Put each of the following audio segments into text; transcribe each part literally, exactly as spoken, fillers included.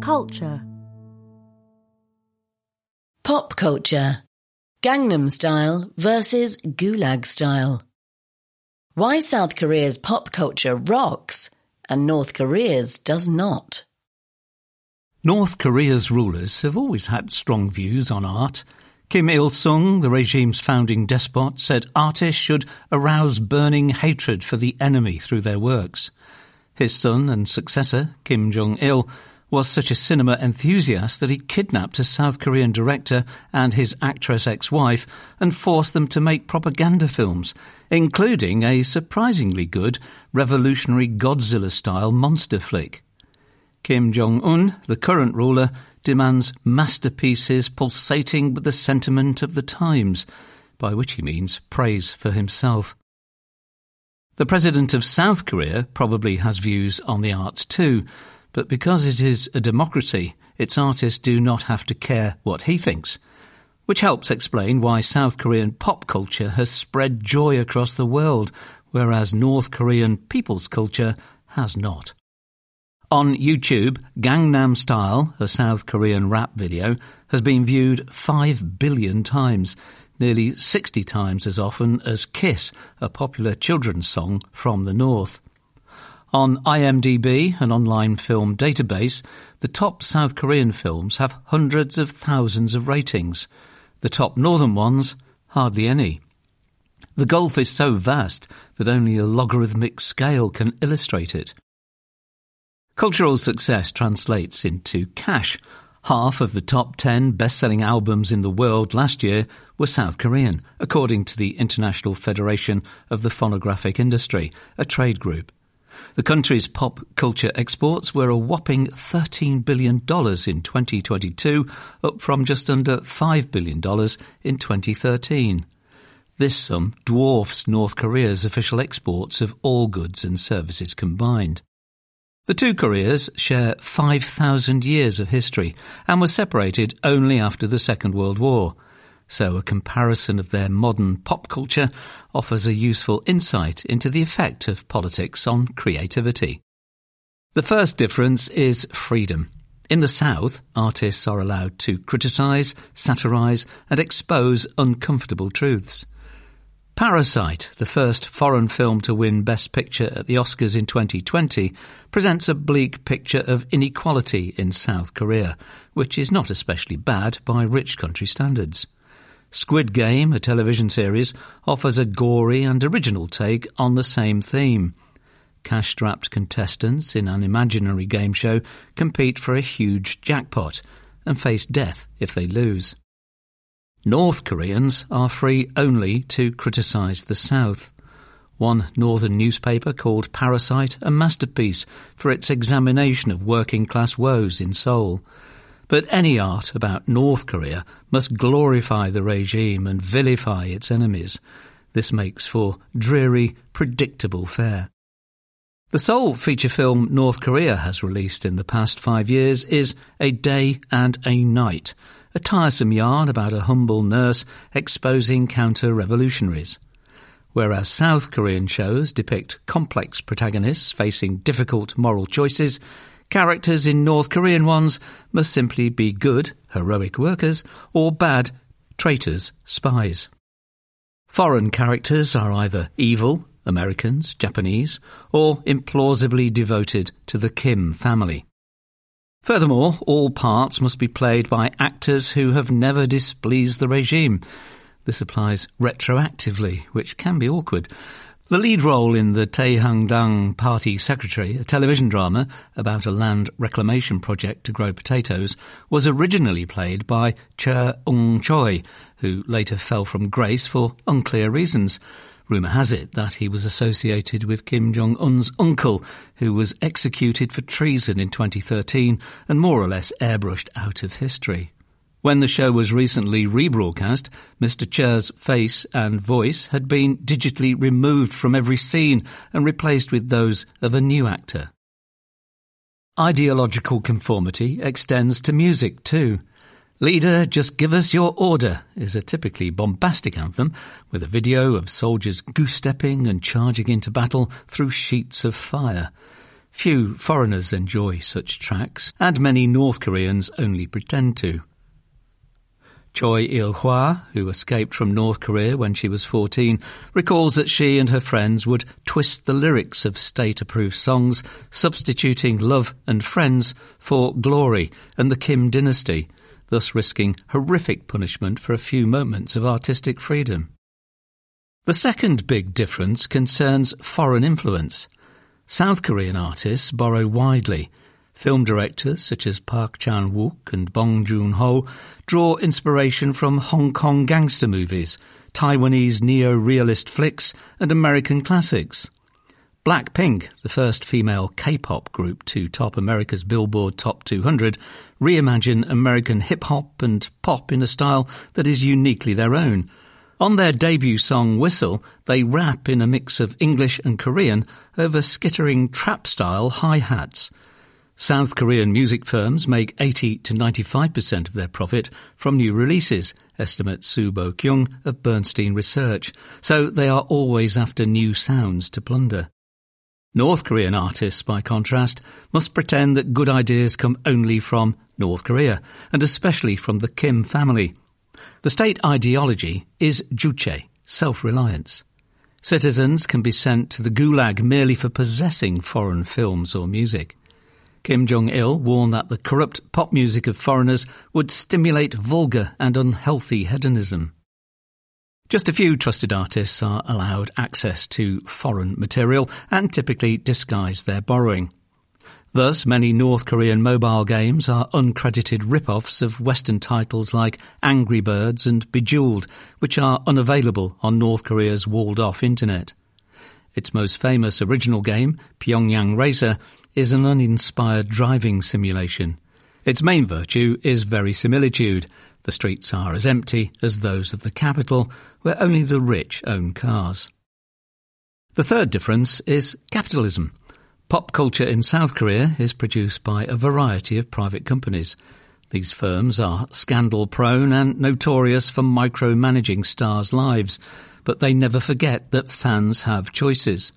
Culture. Pop culture. Gangnam Style versus Gulag Style. Why South Korea's pop culture rocks and North Korea's does not. North Korea's rulers have always had strong views on art. Kim Il-sung, the regime's founding despot, said artists should arouse burning hatred for the enemy through their works. His son and successor, Kim Jong-il, was such a cinema enthusiast that he kidnapped a South Korean director and his actress ex-wife and forced them to make propaganda films, including a surprisingly good revolutionary Godzilla-style monster flick. Kim Jong-un, the current ruler, demands masterpieces pulsating with the sentiment of the times, by which he means praise for himself. The president of South Korea probably has views on the arts too, but because it is a democracy, its artists do not have to care what he thinks, which helps explain why South Korean pop culture has spread joy across the world, whereas North Korean people's culture has not. On YouTube, Gangnam Style, a South Korean rap video, has been viewed five billion times, nearly sixty times as often as Kiss, a popular children's song from the North. On I M D B, an online film database, the top South Korean films have hundreds of thousands of ratings. The top northern ones, hardly any. The gulf is so vast that only a logarithmic scale can illustrate it. Cultural success translates into cash. Half of the top ten best-selling albums in the world last year were South Korean, according to the International Federation of the Phonographic Industry, a trade group. The country's pop culture exports were a whopping thirteen billion dollars in twenty twenty-two, up from just under five billion dollars in twenty thirteen. This sum dwarfs North Korea's official exports of all goods and services combined. The two Koreas share five thousand years of history and were separated only after the Second World War, so a comparison of their modern pop culture offers a useful insight into the effect of politics on creativity. The first difference is freedom. In the South, artists are allowed to criticise, satirise and expose uncomfortable truths. Parasite, the first foreign film to win Best Picture at the Oscars in twenty twenty, presents a bleak picture of inequality in South Korea, which is not especially bad by rich country standards. Squid Game, a television series, offers a gory and original take on the same theme. Cash-strapped contestants in an imaginary game show compete for a huge jackpot and face death if they lose. North Koreans are free only to criticise the South. One northern newspaper called Parasite a masterpiece for its examination of working-class woes in Seoul. But any art about North Korea must glorify the regime and vilify its enemies. This makes for dreary, predictable fare. The sole feature film North Korea has released in the past five years is A Day and a Night, a tiresome yarn about a humble nurse exposing counter-revolutionaries. Whereas South Korean shows depict complex protagonists facing difficult moral choices, characters in North Korean ones must simply be good, heroic workers, or bad, traitors, spies. Foreign characters are either evil, Americans, Japanese, or implausibly devoted to the Kim family. Furthermore, all parts must be played by actors who have never displeased the regime. This applies retroactively, which can be awkward. The lead role in the Taehangdang Party Secretary, a television drama about a land reclamation project to grow potatoes, was originally played by Cha Eung-choi, who later fell from grace for unclear reasons. Rumour has it that he was associated with Kim Jong-un's uncle, who was executed for treason in twenty thirteen and more or less airbrushed out of history. When the show was recently rebroadcast, Mister Cha's face and voice had been digitally removed from every scene and replaced with those of a new actor. Ideological conformity extends to music too. Leader, Just Give Us Your Order is a typically bombastic anthem with a video of soldiers goose-stepping and charging into battle through sheets of fire. Few foreigners enjoy such tracks, and many North Koreans only pretend to. Choi Il-hwa, who escaped from North Korea when she was fourteen, recalls that she and her friends would twist the lyrics of state-approved songs, substituting Love and Friends for Glory and the Kim dynasty, thus risking horrific punishment for a few moments of artistic freedom. The second big difference concerns foreign influence. South Korean artists borrow widely. Film directors such as Park Chan-wook and Bong Joon-ho draw inspiration from Hong Kong gangster movies, Taiwanese neo-realist flicks and American classics. Blackpink, the first female K-pop group to top America's Billboard Top two hundred, reimagine American hip-hop and pop in a style that is uniquely their own. On their debut song Whistle, they rap in a mix of English and Korean over skittering trap-style hi-hats. South Korean music firms make eighty to ninety-five percent of their profit from new releases, estimates Soo Bo-kyung of Bernstein Research, so they are always after new sounds to plunder. North Korean artists, by contrast, must pretend that good ideas come only from North Korea, and especially from the Kim family. The state ideology is juche, self-reliance. Citizens can be sent to the gulag merely for possessing foreign films or music. Kim Jong-il warned that the corrupt pop music of foreigners would stimulate vulgar and unhealthy hedonism. Just a few trusted artists are allowed access to foreign material and typically disguise their borrowing. Thus, many North Korean mobile games are uncredited rip-offs of Western titles like Angry Birds and Bejeweled, which are unavailable on North Korea's walled-off internet. Its most famous original game, Pyongyang Racer, is an uninspired driving simulation. Its main virtue is verisimilitude. The streets are as empty as those of the capital, where only the rich own cars. The third difference is capitalism. Pop culture in South Korea is produced by a variety of private companies. These firms are scandal-prone and notorious for micromanaging stars' lives, but they never forget that fans have choices.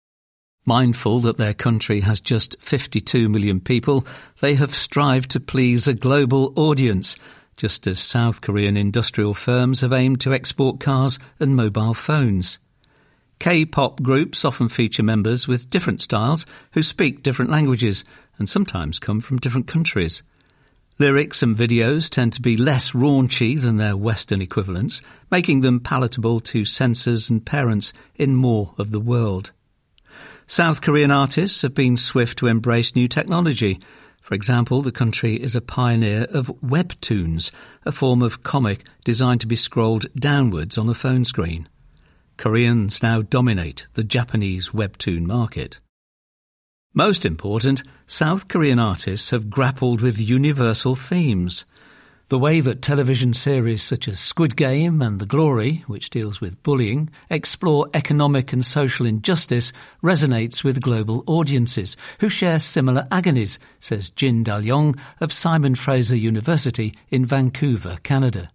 Mindful that their country has just fifty-two million people, they have strived to please a global audience, just as South Korean industrial firms have aimed to export cars and mobile phones. K-pop groups often feature members with different styles who speak different languages and sometimes come from different countries. Lyrics and videos tend to be less raunchy than their Western equivalents, making them palatable to censors and parents in more of the world. South Korean artists have been swift to embrace new technology. For example, the country is a pioneer of webtoons, a form of comic designed to be scrolled downwards on a phone screen. Koreans now dominate the Japanese webtoon market. Most important, South Korean artists have grappled with universal themes. The way that television series such as Squid Game and The Glory, which deals with bullying, explore economic and social injustice resonates with global audiences who share similar agonies, says Jin Dal-yong of Simon Fraser University in Vancouver, Canada.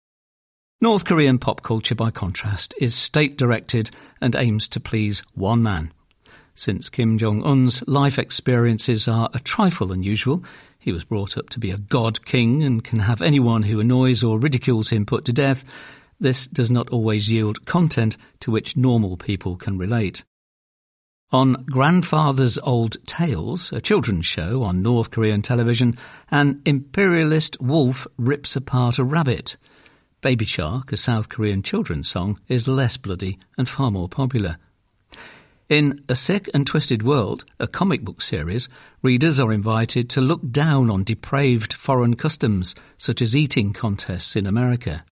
North Korean pop culture, by contrast, is state-directed and aims to please one man. Since Kim Jong-un's life experiences are a trifle unusual, he was brought up to be a god king and can have anyone who annoys or ridicules him put to death, this does not always yield content to which normal people can relate. On Grandfather's Old Tales, a children's show on North Korean television, an imperialist wolf rips apart a rabbit. Baby Shark, a South Korean children's song, is less bloody and far more popular. In A Sick and Twisted World, a comic book series, readers are invited to look down on depraved foreign customs, such as eating contests in America.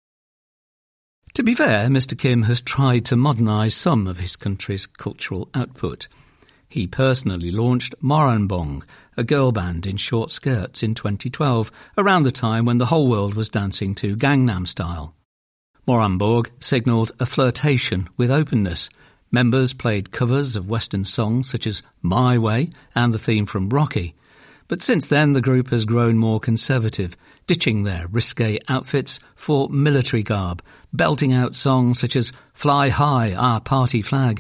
To be fair, Mister Kim has tried to modernise some of his country's cultural output. He personally launched Moranbong, a girl band in short skirts, in twenty twelve, around the time when the whole world was dancing to Gangnam Style. Moranbong signalled a flirtation with openness. Members played covers of Western songs such as My Way and the theme from Rocky. But since then the group has grown more conservative, ditching their risque outfits for military garb, belting out songs such as Fly High, Our Party Flag,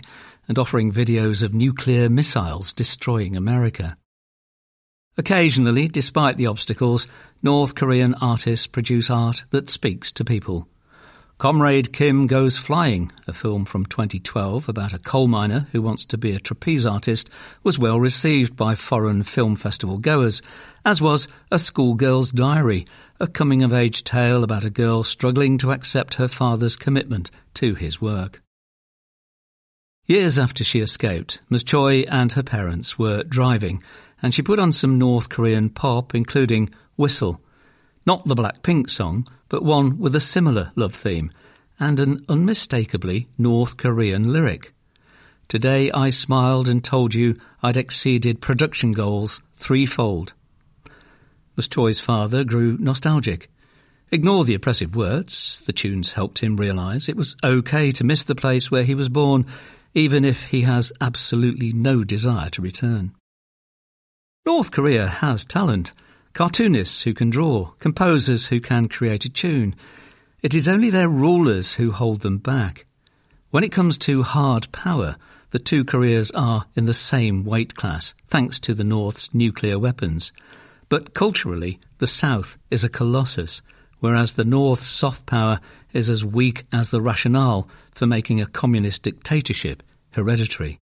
and offering videos of nuclear missiles destroying America. Occasionally, despite the obstacles, North Korean artists produce art that speaks to people. Comrade Kim Goes Flying, a film from twenty twelve about a coal miner who wants to be a trapeze artist, was well received by foreign film festival goers, as was A Schoolgirl's Diary, a coming-of-age tale about a girl struggling to accept her father's commitment to his work. Years after she escaped, Ms Choi and her parents were driving, and she put on some North Korean pop, including Whistle. Not the Blackpink song, but one with a similar love theme, and an unmistakably North Korean lyric. Today I smiled and told you I'd exceeded production goals threefold. Ms Choi's father grew nostalgic. Ignore the oppressive words, the tunes helped him realise it was okay to miss the place where he was born, even if he has absolutely no desire to return. North Korea has talent. Cartoonists who can draw, composers who can create a tune. It is only their rulers who hold them back. When it comes to hard power, the two Koreas are in the same weight class, thanks to the North's nuclear weapons. But culturally, the South is a colossus, whereas the North's soft power is as weak as the rationale for making a communist dictatorship hereditary.